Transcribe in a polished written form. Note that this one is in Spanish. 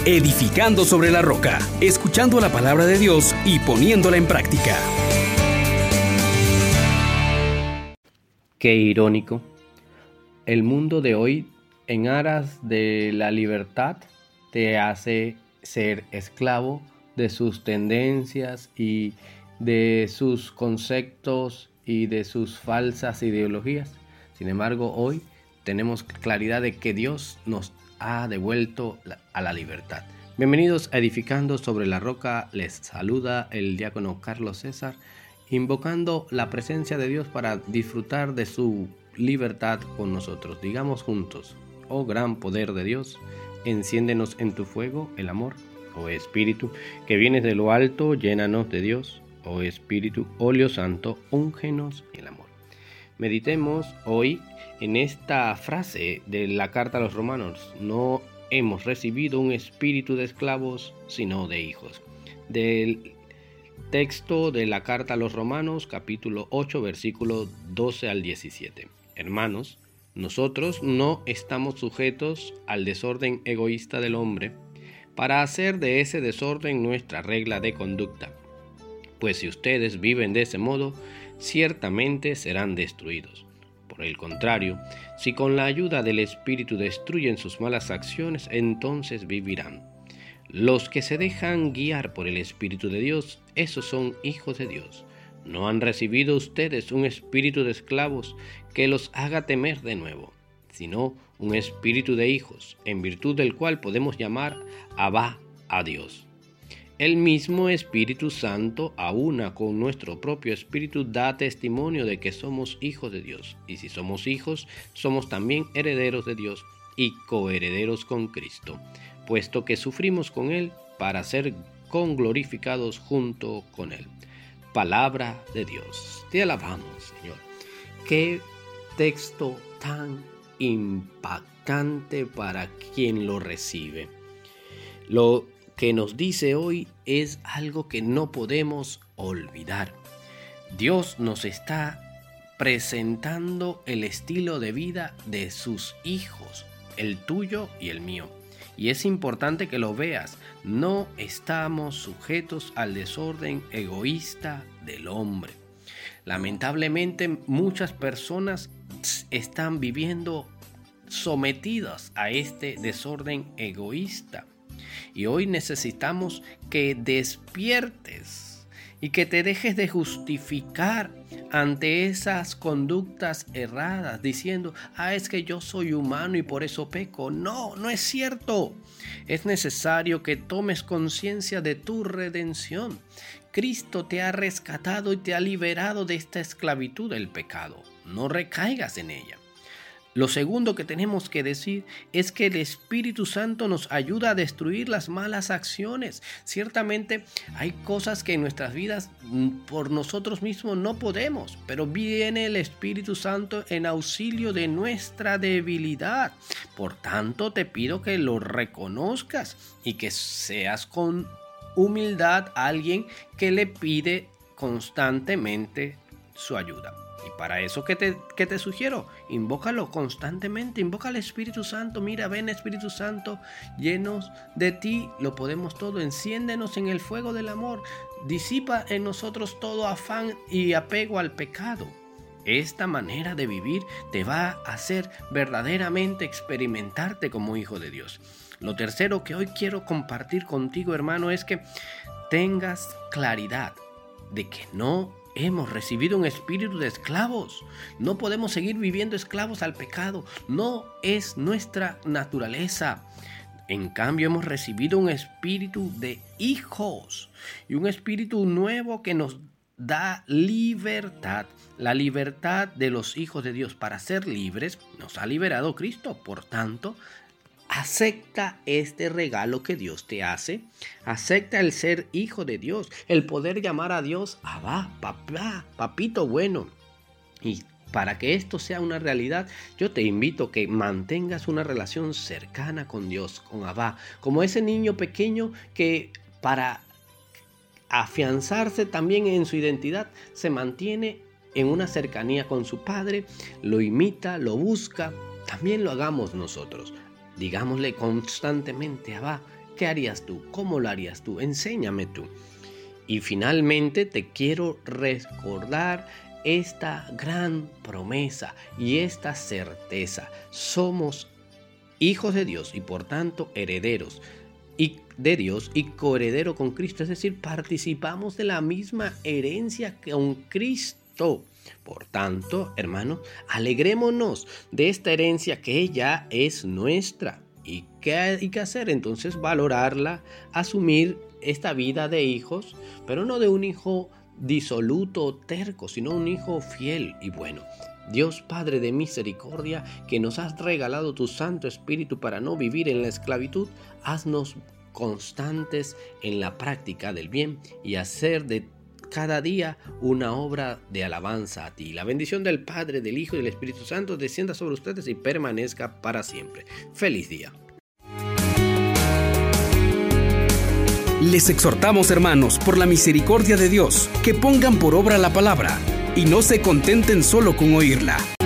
edificando sobre la roca, escuchando la palabra de Dios y poniéndola en práctica. Qué irónico. El mundo de hoy, en aras de la libertad, te hace ser esclavo de sus tendencias y de sus conceptos y de sus falsas ideologías. Sin embargo, hoy tenemos claridad de que Dios nos ha devuelto a la libertad. Bienvenidos a Edificando sobre la Roca. Les saluda el diácono Carlos César, invocando la presencia de Dios para disfrutar de su libertad con nosotros. Digamos juntos: oh gran poder de Dios, enciéndenos en tu fuego el amor. Oh Espíritu, que vienes de lo alto, llénanos de Dios. Oh Espíritu, óleo santo, úngenos el amor. Meditemos hoy en esta frase de la carta a los romanos: no hemos recibido un espíritu de esclavos, sino de hijos. Del texto de la carta a los romanos, capítulo 8, versículo 12 al 17. Hermanos, nosotros no estamos sujetos al desorden egoísta del hombre para hacer de ese desorden nuestra regla de conducta. Pues si ustedes viven de ese modo, ciertamente serán destruidos. Por el contrario, si con la ayuda del Espíritu destruyen sus malas acciones, entonces vivirán. Los que se dejan guiar por el Espíritu de Dios, esos son hijos de Dios. No han recibido ustedes un espíritu de esclavos que los haga temer de nuevo, sino un espíritu de hijos, en virtud del cual podemos llamar Abba a Dios. El mismo Espíritu Santo, a una con nuestro propio espíritu, da testimonio de que somos hijos de Dios. Y si somos hijos, somos también herederos de Dios y coherederos con Cristo, puesto que sufrimos con Él para ser conglorificados junto con Él. Palabra de Dios. Te alabamos, Señor. Qué texto tan impactante para quien lo recibe. Lo que nos dice hoy es algo que no podemos olvidar. Dios nos está presentando el estilo de vida de sus hijos, el tuyo y el mío. Y es importante que lo veas. No estamos sujetos al desorden egoísta del hombre. Lamentablemente, muchas personas están viviendo sometidas a este desorden egoísta. Y hoy necesitamos que despiertes y que te dejes de justificar ante esas conductas erradas, diciendo: es que yo soy humano y por eso peco. No, no es cierto. Es necesario que tomes conciencia de tu redención. Cristo te ha rescatado y te ha liberado de esta esclavitud del pecado. No recaigas en ella. Lo segundo que tenemos que decir es que el Espíritu Santo nos ayuda a destruir las malas acciones. Ciertamente hay cosas que en nuestras vidas por nosotros mismos no podemos, pero viene el Espíritu Santo en auxilio de nuestra debilidad. Por tanto, te pido que lo reconozcas y que seas con humildad alguien que le pide constantemente su ayuda. Y para eso, ¿qué te sugiero? Invócalo constantemente, invoca al Espíritu Santo. Mira, ven Espíritu Santo, llenos de ti, lo podemos todo. Enciéndenos en el fuego del amor, disipa en nosotros todo afán y apego al pecado. Esta manera de vivir te va a hacer verdaderamente experimentarte como hijo de Dios. Lo tercero que hoy quiero compartir contigo, hermano, es que tengas claridad de que no hemos recibido un espíritu de esclavos. No podemos seguir viviendo esclavos al pecado. No es nuestra naturaleza. En cambio, hemos recibido un espíritu de hijos y un espíritu nuevo que nos da libertad. La libertad de los hijos de Dios. Para ser libres nos ha liberado Cristo. Por tanto, acepta este regalo que Dios te hace. Acepta el ser hijo de Dios, el poder llamar a Dios Abba, papá, papito bueno. Y para que esto sea una realidad, yo te invito a que mantengas una relación cercana con Dios, con Abba, como ese niño pequeño que para afianzarse también en su identidad se mantiene en una cercanía con su padre, lo imita, lo busca. También lo hagamos nosotros. Digámosle constantemente: Abba, ¿Qué harías tú? ¿Cómo lo harías tú? Enséñame tú. Y finalmente te quiero recordar esta gran promesa y esta certeza. Somos hijos de Dios y por tanto herederos de Dios y coheredero con Cristo, es decir, participamos de la misma herencia con Cristo. Por tanto, hermanos, alegrémonos de esta herencia que ya es nuestra. ¿Y qué hay que hacer? Entonces, valorarla, asumir esta vida de hijos, pero no de un hijo disoluto o terco, sino un hijo fiel y bueno. Dios Padre de misericordia, que nos has regalado tu Santo Espíritu para no vivir en la esclavitud, haznos constantes en la práctica del bien y hacer de cada día una obra de alabanza a ti. La bendición del Padre, del Hijo y del Espíritu Santo descienda sobre ustedes y permanezca para siempre. ¡Feliz día! Les exhortamos, hermanos, por la misericordia de Dios, que pongan por obra la palabra y no se contenten solo con oírla,